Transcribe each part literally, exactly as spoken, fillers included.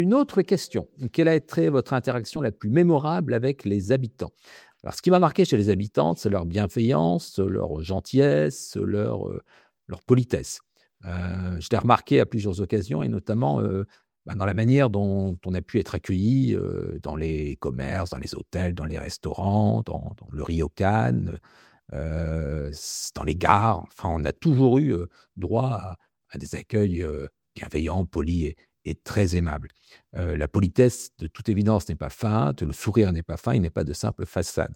Une autre question, quelle a été votre interaction la plus mémorable avec les habitants? Alors ce qui m'a marqué chez les habitants, c'est leur bienveillance, leur gentillesse, leur, heu, leur politesse. Heu, je l'ai remarqué à plusieurs occasions et notamment, heu, bah, dans la manière dont on a pu être accueillis, heu, dans les commerces, dans les hôtels, dans les restaurants, dans dans le ryokan, heu, s dans les gares. Enfin, on a toujours eu, heu, droit à à des accueils, heu, bienveillants, polis et et très aimables. Heu, la politesse, de toute évidence, n'est pas feinte, le sourire n'est pas feint, il n'est pas de simple façade.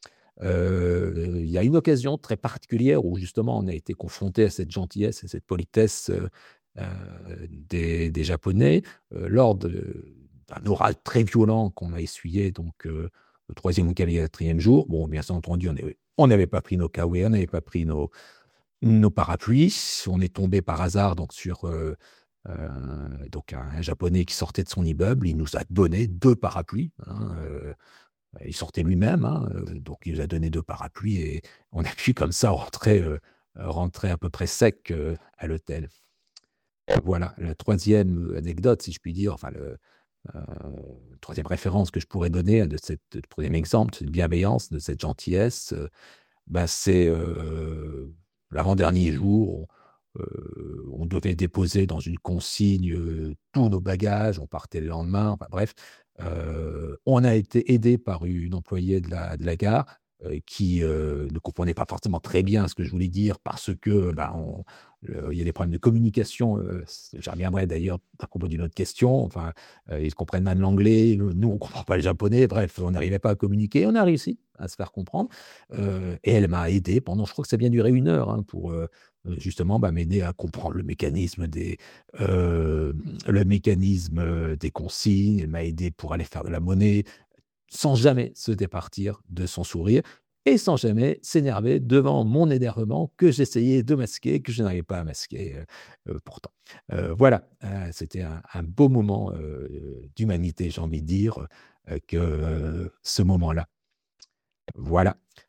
Heu, il y a une occasion très particulière où justement on a été confronté à cette gentillesse et cette politesse, heu heu, des des Japonais, heu, lors de d'un oral très violent qu'on a essuyé donc heu, le troisième ou quatrième jour. Bon, bien entendu, on avait on n'avait pas pris nos kawaii, on n'avait pas pris nos nos parapluies. On est tombé par hasard donc sur, heu heu, donc un un Japonais qui sortait de son immeuble. Il nous a donné deux parapluies, hein, heu, il sortait lui-même, hein, heu, donc il nous a donné deux parapluies et on a pu comme ça rentrer, heu, rentrer à peu près sec, heu, à l'hôtel. Voilà, la troisième anecdote, si je puis dire, enfin le, heu, troisième référence que je pourrais donner de cette troisième exemple, de cette bienveillance, de cette gentillesse, heu, bah, c'est, heu, l'avant-dernier jour, on, heu, on devait déposer dans une consigne, heu, tous nos bagages, on partait le lendemain, enfin bref, heu, on a été aidés par une employée de la de la gare, heu, qui, heu, ne comprenait pas forcément très bien ce que je voulais dire parce que, bah, on le il y a des problèmes de communication, heu, c j'y reviendrai d'ailleurs à propos d'une autre question, enfin, heu, ils comprennent mal l'anglais, nous nous on comprend pas le japonais, bref, on n'arrivait pas à communiquer. On a réussi à se faire comprendre, heu et elle m'a aidé pendant je crois que ça a bien duré une heure, hein, pour, heu heu, justement, bah, m'aider à comprendre le mécanisme des, hem, le mécanisme, heu, des consignes. Elle m'a aidé pour aller faire de la monnaie, sans jamais se départir de son sourire et sans jamais s'énerver devant mon énervement que j'essayais de masquer, que je n'arrivais pas à masquer, heu heu, pourtant. Heu, voilà, heu, c'était un un beau moment, heu, d'humanité, j'ai envie de dire, heu, que, heu, ce moment-là. Voilà.